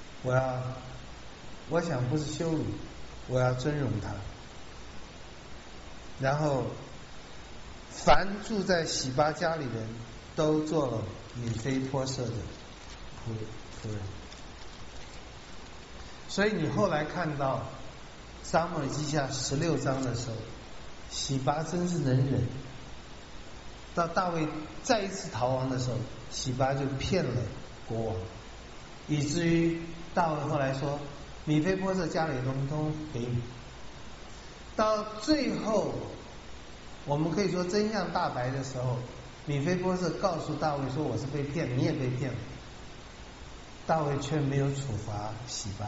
我想不是羞辱，我要尊荣他。然后凡住在洗巴家里人都做了米非波设的仆人。所以你后来看到撒母耳记下16章的时候，洗巴真是能忍。到大卫再一次逃亡的时候，洗巴就骗了国王，以至于大卫后来说米非波设家里的东西都给你。到最后我们可以说真相大白的时候，米非波设告诉大卫说：“我是被骗，你也被骗了。”大卫却没有处罚洗巴。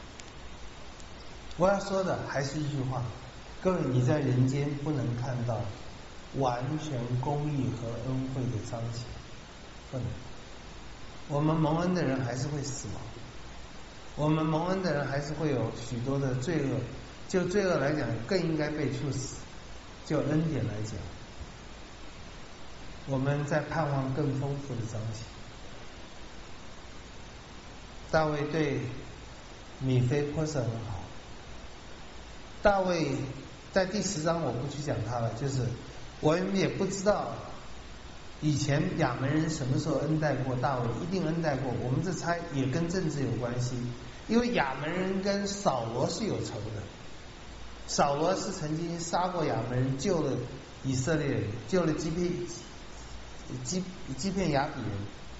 我要说的还是一句话，各位，你在人间不能看到完全公义和恩惠的彰显，不能。我们蒙恩的人还是会死亡，我们蒙恩的人还是会有许多的罪恶，就罪恶来讲更应该被处死，就恩典来讲，我们在盼望更丰富的彰显。大卫对米非波设很好。大卫在第10章我不去讲他了，就是我们也不知道以前亚门人什么时候恩待过大卫，一定恩待过。我们这猜也跟政治有关系，因为亚门人跟扫罗是有仇的。扫罗是曾经杀过亚门人，救了以色列人，救了基遍亚比人。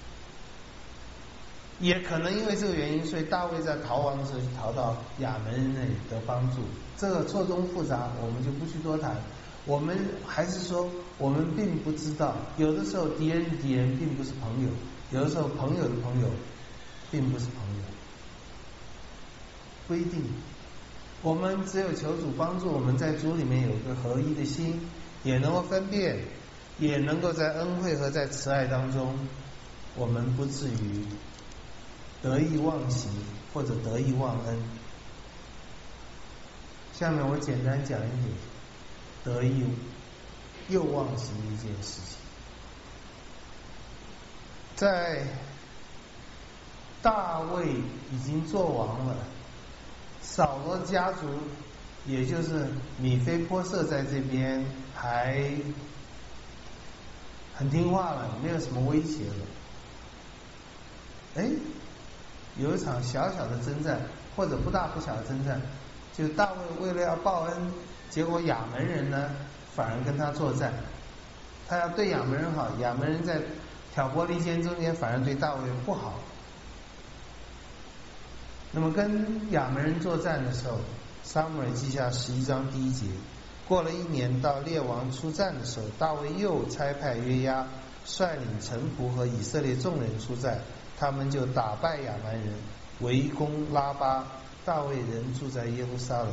也可能因为这个原因，所以大卫在逃亡的时候就逃到亚门人那里得帮助。这个错综复杂，我们就不去多谈。我们还是说，我们并不知道，有的时候敌人并不是朋友，有的时候朋友的朋友并不是朋友。 不一定。我们只有求主帮助我们在主里面有一个合一的心，也能够分辨，也能够在恩惠和在慈爱当中，我们不至于得意忘形或者得意忘恩。下面我简单讲一点得意又忘形的一件事情。在大卫已经做王了，扫罗家族也就是米非波设在这边还很听话了，没有什么威胁了。有一场小小的征战，或者不大不小的征战，就大卫为了要报恩，结果亚门人呢反而跟他作战，他要对亚门人好，亚门人在挑拨离间中间反而对大卫不好。那么跟亚门人作战的时候，撒母耳记下11章第1节，过了1年，到列王出战的时候，大卫又差派约押率领臣仆和以色列众人出战，他们就打败亚蛮人，围攻拉巴，大卫人住在耶路撒冷。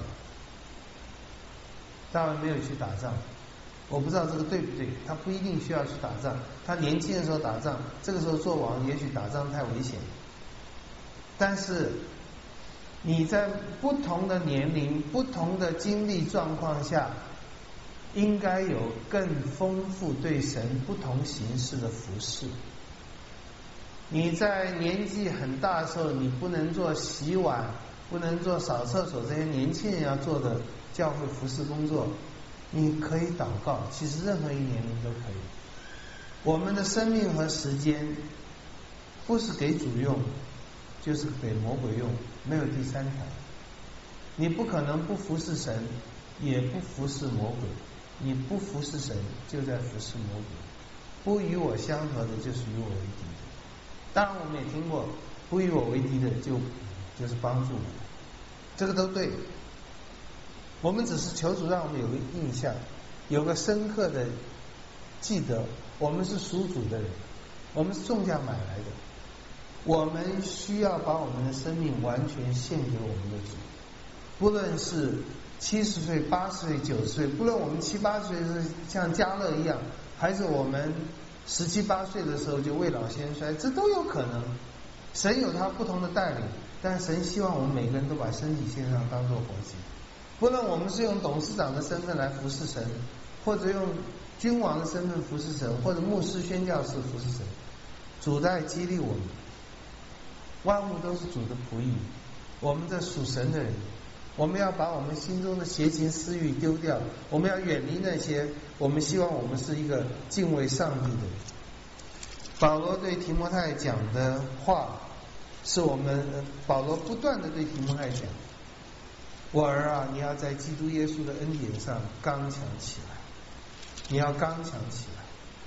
大卫没有去打仗，我不知道这个对不对，他不一定需要去打仗，他年轻的时候打仗，这个时候做王也许打仗太危险，但是你在不同的年龄、不同的经历状况下，应该有更丰富对神不同形式的服侍。你在年纪很大的时候，你不能做洗碗，不能做扫厕所这些年轻人要做的教会服侍工作，你可以祷告，其实任何一年龄都可以。我们的生命和时间不是给主用，就是给魔鬼用，没有第三条。你不可能不服侍神，也不服侍魔鬼。你不服侍神，就在服侍魔鬼。不与我相合的，就是与我为敌的。当然，我们也听过，不与我为敌的，就是帮助我，这个都对。我们只是求主让我们有个印象，有个深刻的记得，我们是属主的人，我们是重价买来的。我们需要把我们的生命完全献给我们的主，不论是70岁、80岁、90岁，不论我们7、80岁是像迦勒一样，还是我们17、18岁的时候就未老先衰，这都有可能。神有他不同的带领，但神希望我们每个人都把身体献上，当作活祭。不论我们是用董事长的身份来服侍神，或者用君王的身份服侍神，或者牧师宣教士服侍神，主在激励我们。万物都是主的仆役，我们这属神的人，我们要把我们心中的邪情私欲丢掉，我们要远离那些，我们希望我们是一个敬畏上帝的人。保罗对提摩太讲的话，是我们保罗不断的对提摩太讲，我儿啊，你要在基督耶稣的恩典上刚强起来，你要刚强起来，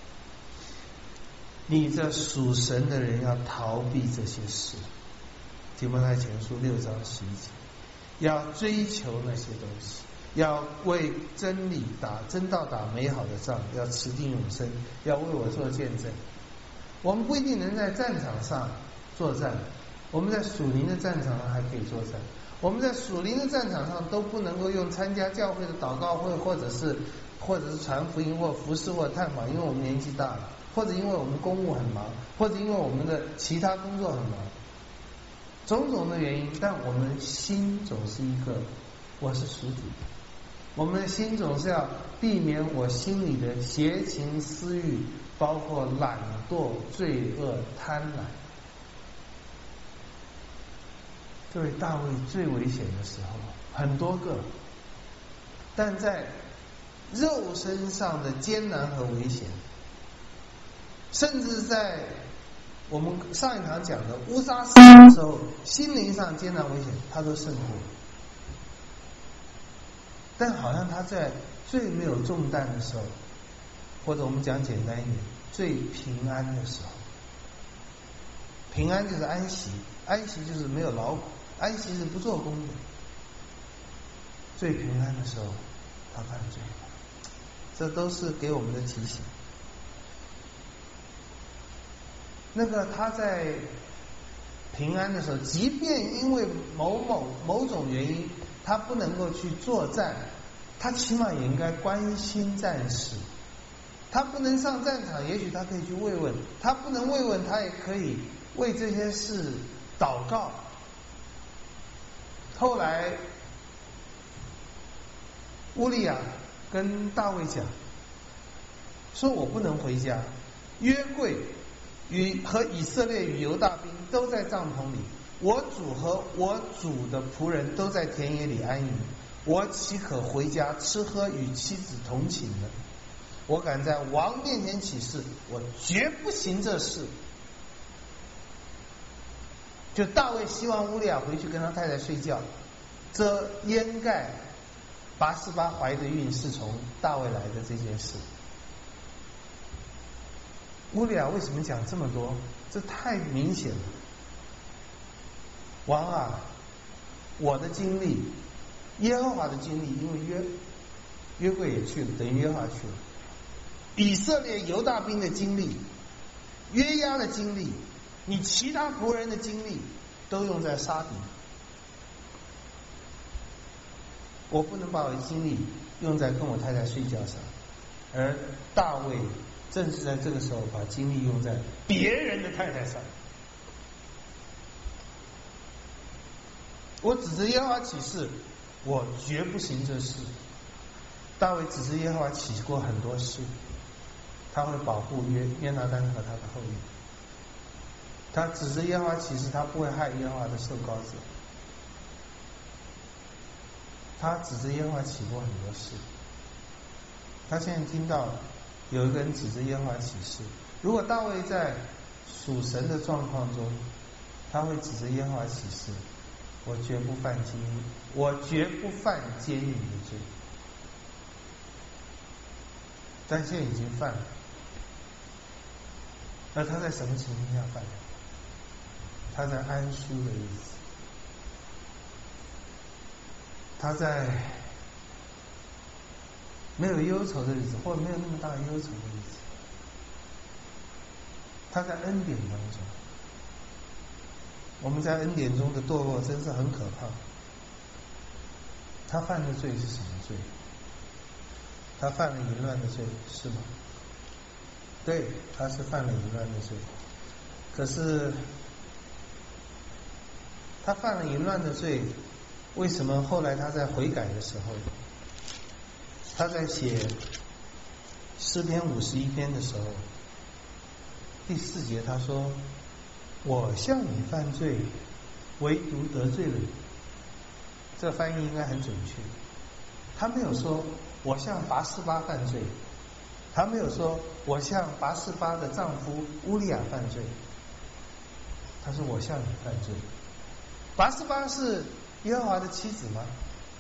你这属神的人要逃避这些事。提摩太前书6章11节，要追求那些东西，要为真理真道打美好的仗，要持定永生，要为我做见证。我们不一定能在战场上作战，我们在属灵的战场上还可以作战。我们在属灵的战场上都不能够用参加教会的祷告会，或者是传福音或服侍或探访，因为我们年纪大了，或者因为我们公务很忙，或者因为我们的其他工作很忙，种种的原因，但我们心总是一个，我是属主的，我们的心总是要避免我心里的邪情私欲，包括懒惰、罪恶、贪婪。这位大卫最危险的时候，很多个，但在肉身上的艰难和危险，甚至在我们上一堂讲的乌撒死的时候，心灵上艰难危险他都胜过。但好像他在最没有重担的时候，或者我们讲简单一点，最平安的时候，平安就是安息，安息就是没有劳苦，安息是不做工的。最平安的时候他犯罪了，这都是给我们的提醒。那个他在平安的时候，即便因为某种原因，他不能够去作战，他起码也应该关心战士。他不能上战场，也许他可以去慰问；他不能慰问，他也可以为这些事祷告。后来，乌利亚跟大卫讲，说我不能回家，约柜和以色列与犹大兵都在帐篷里，我主和我主的仆人都在田野里安营，我岂可回家吃喝与妻子同寝呢？我敢在王面前起誓，我绝不行这事。就大卫希望乌利亚回去跟他太太睡觉，这掩盖拔示巴怀的孕是从大卫来的这件事。乌利亚为什么讲这么多？这太明显了。王啊，我的经历，耶和华的经历，因为约柜也去了，等于约华去了。以色列犹大兵的经历，约押的经历，你其他仆人的经历，都用在杀敌。我不能把我的精力用在跟我太太睡觉上，而大卫正是在这个时候把精力用在别人的太太上。我指着耶和华起誓，我绝不行这事。大卫指着耶和华起过很多誓，他会保护约拿单和他的后裔。他指着耶和华起誓，他不会害耶和华的受膏者。他指着耶和华起过很多誓。他现在听到有一个人指着耶和华起誓，如果大卫在属神的状况中，他会指着耶和华起誓，我绝不犯奸淫，我绝不犯奸淫的罪。但现在已经犯了。那他在什么情况下犯的？他在安舒的日子，他在没有忧愁的日子，或者没有那么大忧愁的日子，他在恩典当中。我们在恩典中的堕落真是很可怕。他犯的罪是什么罪？他犯了淫乱的罪，是吗？对，他是犯了淫乱的罪。可是他犯了淫乱的罪，为什么后来他在悔改的时候，他在写诗篇51篇的时候，第4节他说，我向你犯罪，唯独得罪了你。这翻译应该很准确。他没有说我向拔示巴犯罪，他没有说我向拔示巴的丈夫乌利亚犯罪，他说我向你犯罪。拔示巴是耶和华的妻子吗？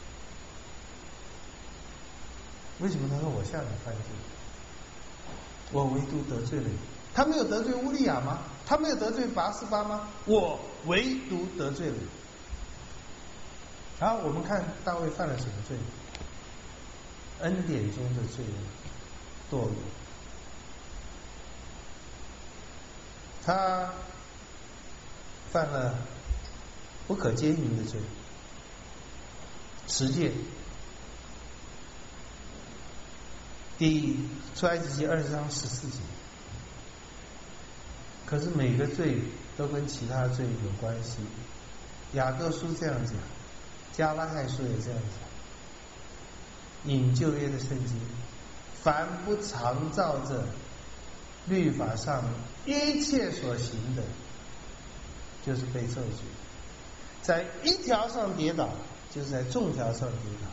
为什么他说我向你犯罪？我唯独得罪了你。他没有得罪乌利亚吗？他没有得罪拔示巴吗？我唯独得罪了你。然后我们看大卫犯了什么罪？恩典中的罪恶，堕落。他犯了不可奸淫的罪，10诫。出埃及记20章14节。可是每个罪都跟其他罪有关系。雅各书这样讲，加拉太书也这样讲。引旧约的圣经，凡不常照着律法上一切所行的，就是被咒诅。在一条上跌倒，就是在众条上跌倒。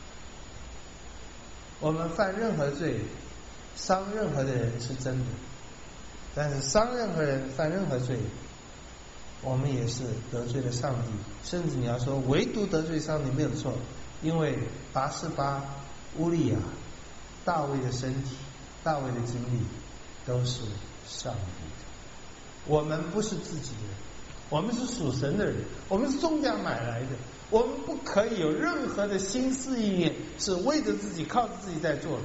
我们犯任何罪，伤任何的人是真的，但是伤任何人，犯任何罪，我们也是得罪了上帝。甚至你要说唯独得罪上帝没有错，因为拔示巴、乌利亚、大卫的身体、大卫的经历都是上帝的。我们不是自己人，我们是属神的人，我们是重价买来的。我们不可以有任何的心思意念是为着自己、靠着自己在做的，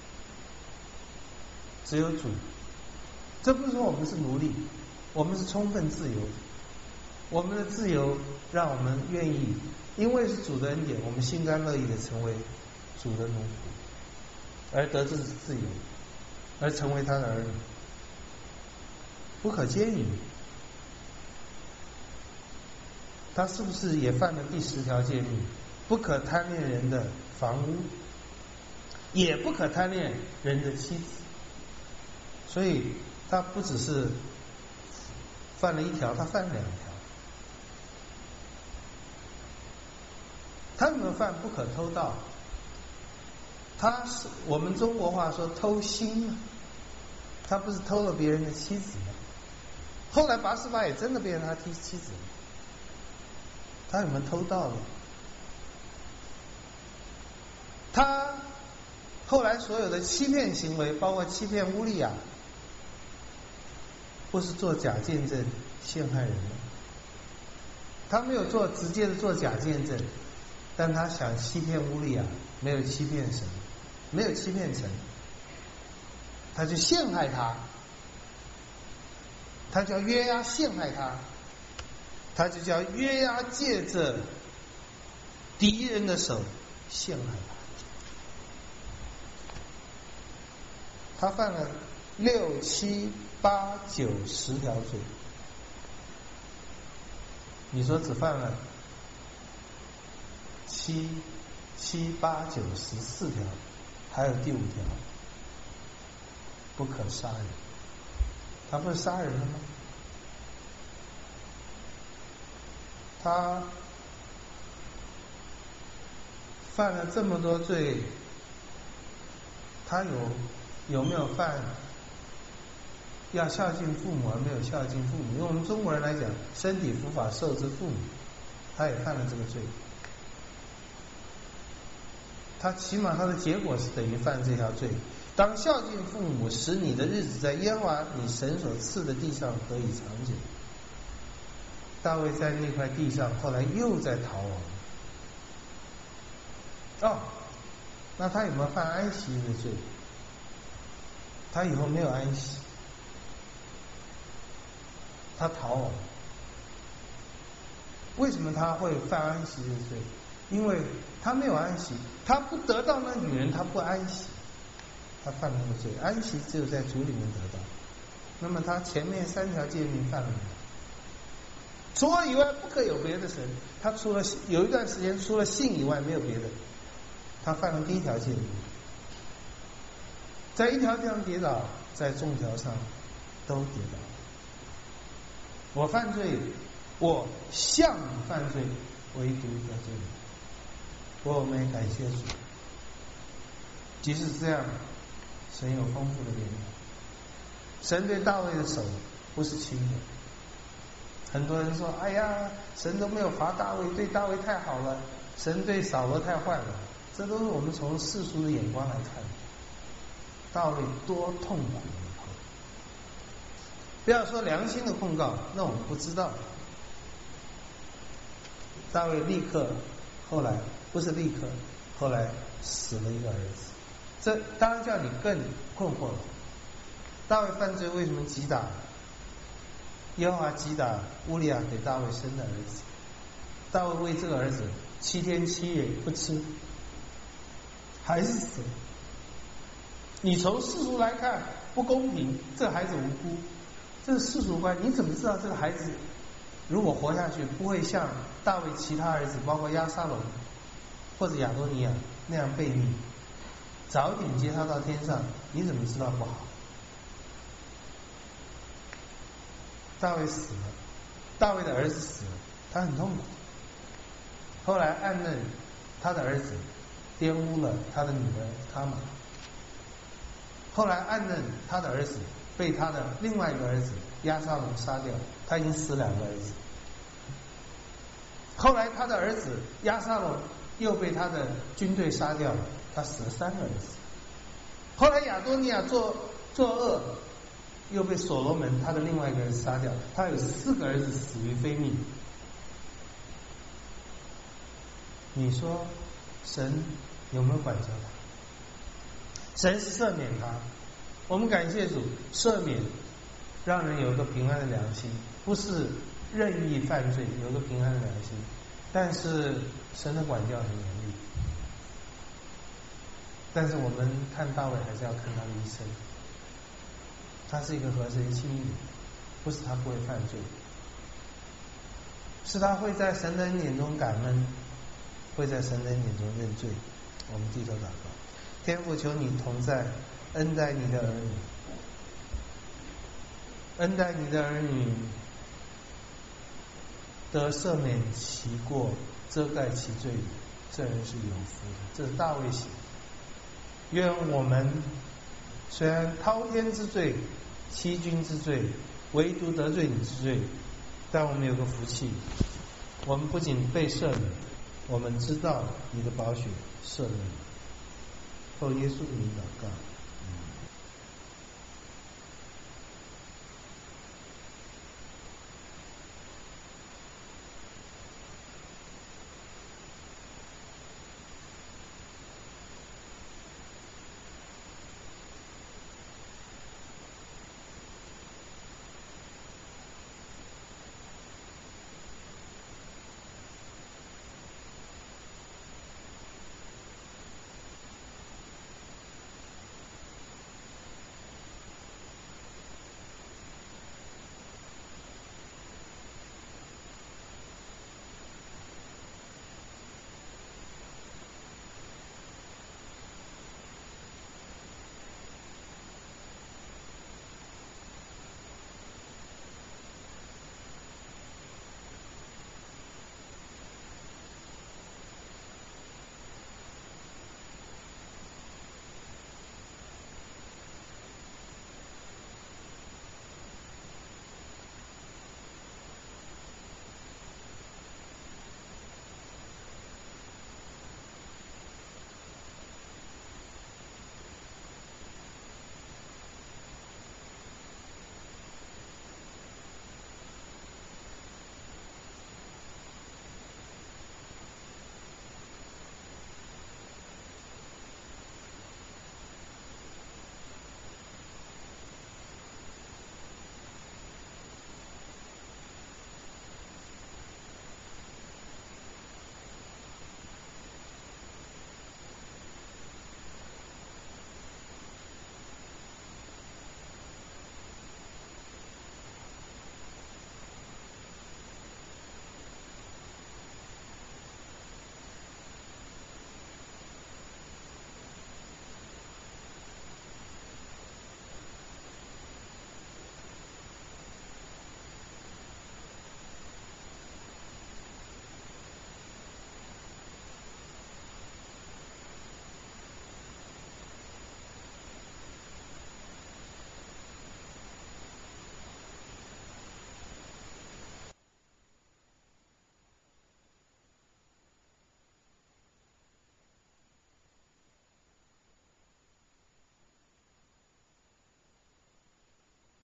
只有主。这不是说我们是奴隶，我们是充分自由的。 我们的自由让我们愿意，因为是主的恩典，我们心甘乐意的成为主的奴仆，而得知自由，而成为他的儿女，不可奸淫。他是不是也犯了第10条诫命？不可贪恋人的房屋，也不可贪恋人的妻子。所以他不只是犯了1条，他犯了2条。他有没有犯不可偷盗？他是我们中国话说偷腥嘛，他不是偷了别人的妻子吗？后来拔示巴也真的变成他妻子了，他有没有偷盗呢？他后来所有的欺骗行为，包括欺骗乌利亚，不是做假见证陷害人吗？他没有直接的做假见证，但他想欺骗乌利亚，没有欺骗神，没有欺骗神，他就陷害他，他叫约押陷害他，他就叫约押借着敌人的手陷害他。他犯了6、7、8、9、10条罪，你说只犯了7、8、9、14条，还有第5条，不可杀人。他不是杀人了吗？他犯了这么多罪，他有没有犯要孝敬父母而没有孝敬父母？因为我们中国人来讲，身体肤法受之父母，他也犯了这个罪。他起码他的结果是等于犯这条罪。当孝敬父母，使你的日子在耶和华你神所赐的地上得以长久。大卫在那块地上后来又在逃亡。那他有没有犯安息日的罪？他以后没有安息，他逃亡。为什么他会犯安息日罪？因为他没有安息，他不得到那女人，他不安息，他犯了那个罪。安息只有在主里面得到。那么他前面3条诫命犯了没有？除我以外不可有别的神。他除了有一段时间除了性以外没有别的。他犯了第1条诫命，在1条地上跌倒，在众条上都跌倒。我犯罪，我向你犯罪，唯独得罪你。我们感谢主，即使这样，神有丰富的怜悯。神对大卫的手不是轻的。很多人说：“哎呀，神都没有罚大卫，对大卫太好了，神对扫罗太坏了。”这都是我们从世俗的眼光来看的。大卫多痛苦的一刻，不要说良心的控告，那我们不知道。大卫立刻后来不是立刻，后来死了一个儿子，这当然叫你更困惑了。大卫犯罪为什么击打耶和华击打乌利亚给大卫生的儿子？大卫为这个儿子7天7夜不吃，还是死了。你从世俗来看不公平，这孩子无辜，这是世俗观。你怎么知道这个孩子如果活下去不会像大卫其他儿子，包括押沙龙或者亚多尼亚那样悖逆，早点接他到天上？你怎么知道不好？大卫死了，大卫的儿子死了，他很痛苦。后来暗嫩他的儿子玷污了他的女儿他玛，后来暗嫩他的儿子被他的另外一个儿子押沙龙杀掉，他已经死2个儿子。后来他的儿子押沙龙又被他的军队杀掉了，他死了3个儿子。后来亚多尼亚作恶，又被所罗门他的另外一个儿子杀掉，他有4个儿子死于非命。你说神有没有管教他？神是赦免他，我们感谢主，赦免让人有一个平安的良心，不是任意犯罪，有个平安的良心。但是神的管教很严厉。但是我们看大卫还是要看他的一生，他是一个合神心意，不是他不会犯罪，是他会在神的恩典中感恩，会在神的恩典中认罪。我们低头祷告。天父，求你同在，恩待你的儿女，恩待你的儿女得赦免其过，遮盖其罪，这人是有福的。这是大卫写的。愿我们虽然滔天之罪、欺君之罪、唯独得罪你之罪，但我们有个福气，我们不仅被赦免，我们知道你的宝血赦免。奉耶稣的名祷告。